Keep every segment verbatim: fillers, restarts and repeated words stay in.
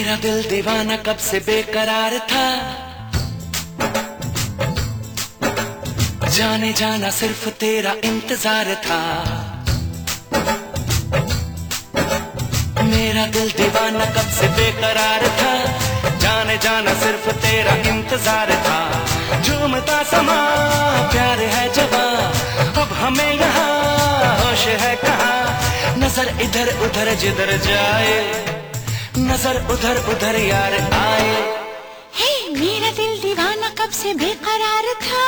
मेरा दिल दीवाना कब से बेकरार था, जाने जाना सिर्फ तेरा इंतजार था। मेरा दिल दीवाना कब से बेकरार था, जाने जाना सिर्फ तेरा इंतजार था। झूमता समा प्यार है जवां, अब हमें यहाँ होश है कहाँ। नजर इधर उधर जिधर जाए, नजर उधर उधर यार आए। हे मेरा दिल दीवाना कब से बेकरार था,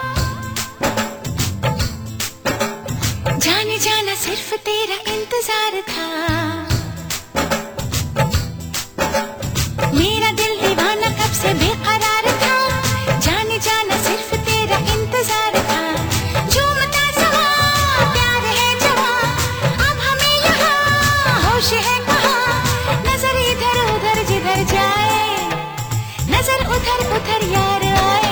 जाने जाना सिर्फ तेरा इंतजार था। मेरा दिल दीवाना कब से बेकरार था, जाने जाना सिर्फ तेरा इंतजार था। झूमता समा प्यार है जवां, अब हमें यहाँ होश है कहाँ। नजर इधर उधर जिधर जाए, नजर उधर उधर यार आए।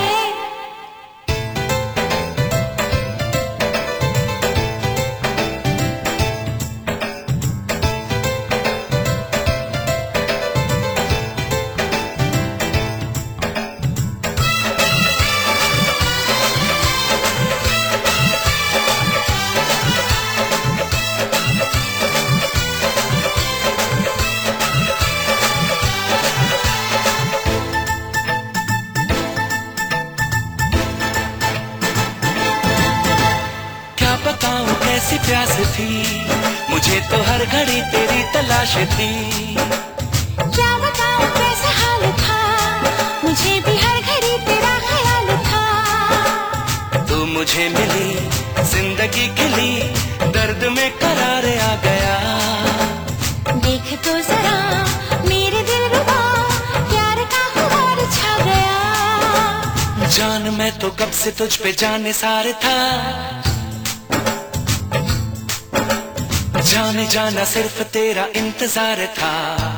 बताऊं कैसी प्यास थी, मुझे तो हर घड़ी तेरी तलाश थी। क्या बताऊं कैसा हाल था, मुझे भी हर घड़ी तेरा ख्याल था। तू मुझे मिली, जिंदगी खिली, दर्द में करार आ गया। देख तो जरा मेरे दिल रुबा, प्यार का खुमार छा गया। जान मैं तो कब से तुझ पे जाने सार था, जाने जाना सिर्फ तेरा इंतजार था।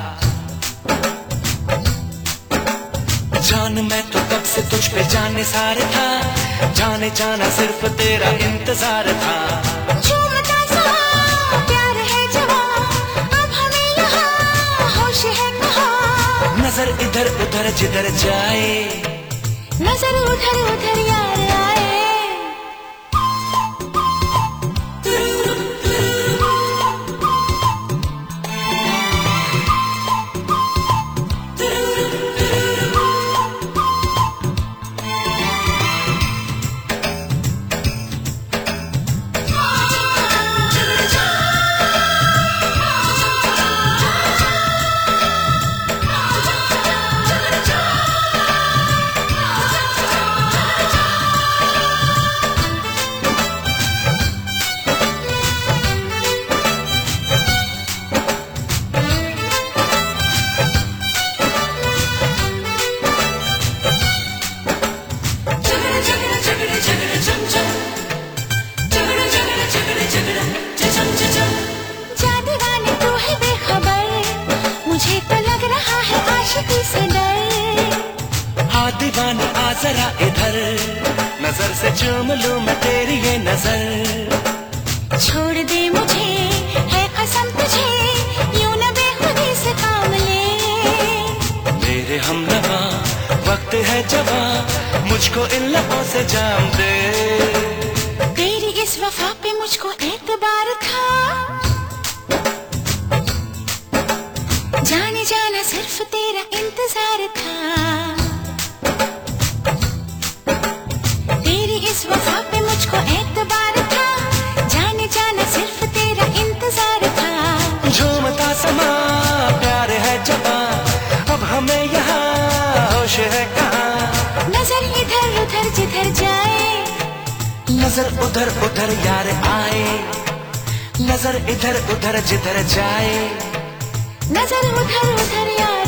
जान मैं तो कब से तुझ पे जाने सार था, जाने जाना सिर्फ तेरा इंतजार था। झूमता समा प्यार है जवां, अब हमें यहाँ होश है कहाँ। नजर इधर उधर जिधर जाए, नजर उधर उधर यार आए। दीवानी आ जरा इधर, नजर से चूम लूं मैं तेरी ये नजर। छोड़ दे मुझे है कसम तुझे, यूं न बेखुदी से काम ले। मेरे हमनवा वक्त है जवां, मुझको इन लबों से जाम दे। तेरी इस वफा पे मुझको एतबार था, जाने जाना सिर्फ तेरा इंतजार था। इस वफा पे मुझको एतबार था, जाने जाना सिर्फ तेरा इंतजार था। झूमता समा प्यार है जवां, अब हमें यहाँ होश है कहाँ। नजर इधर उधर जिधर जाए, नजर उधर उधर यार आए। नजर इधर उधर जिधर जाए, नजर उधर उधर यार